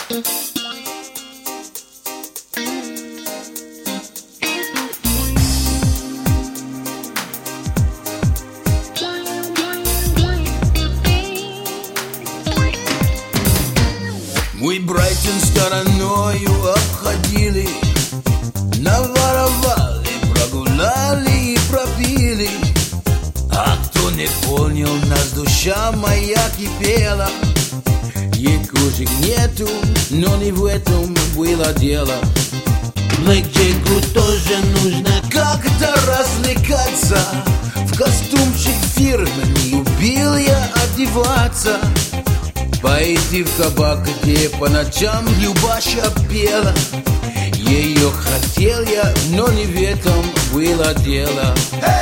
Мы Брайтон стороною обходили, наворовали, прогуляли и пропили. А кто не понял нас, душа моя кипела. Якушек нету, но не в этом было дело. Блэкджеку тоже нужно как-то развлекаться. В костюмчик фирменный любил я одеваться. Пойти в кабак, где по ночам Любаша пела. Ее хотел я, но не в этом было дело.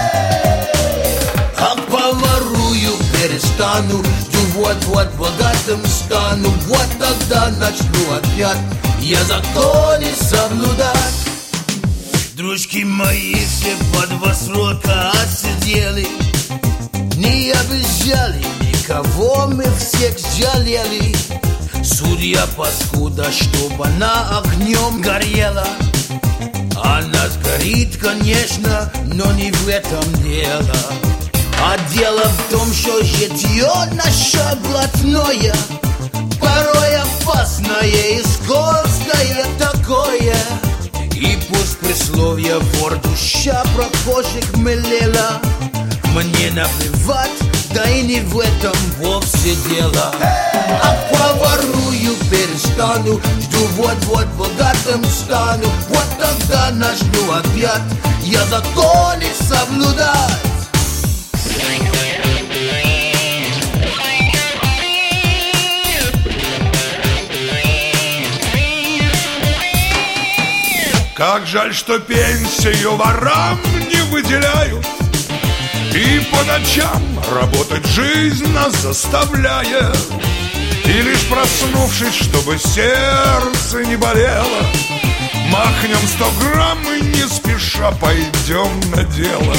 А поворую перестану, вот богатым стану. Вот тогда начну опять я законы соблюдать. Дружки мои все по 2 срока отсидели. Не обижали никого, мы всех жалели. Судья паскуда, чтоб она огнем горела. Она сгорит, конечно, но не в этом дело. А дело в том, что житье наше блатное порой опасное и скользкое такое. И пусть присловие вор душа прохожих мелела. Мне наплевать, да и не в этом вовсе дело. А поворую перестану, жду вот богатым стану. Вот тогда начну опять я законы соблюдать. Как жаль, что пенсию ворам не выделяют, и по ночам работать жизнь нас заставляет. И лишь проснувшись, чтобы сердце не болело, махнем 100 грамм и не спеша пойдем на дело.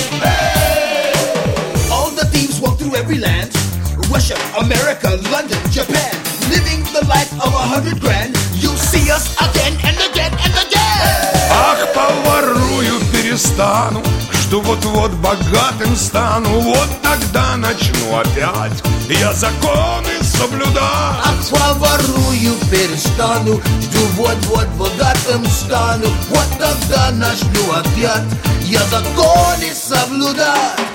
All the thieves walk through every land, Russia, America, London, Japan, living the life of 100 grand. You'll see us again and again and again. Ах, поворую перестану, жду вот богатым стану. Вот тогда начну опять я законы соблюдать. А поворую перестану, жду вот богатым стану. Вот тогда начну опять я законы соблюдать.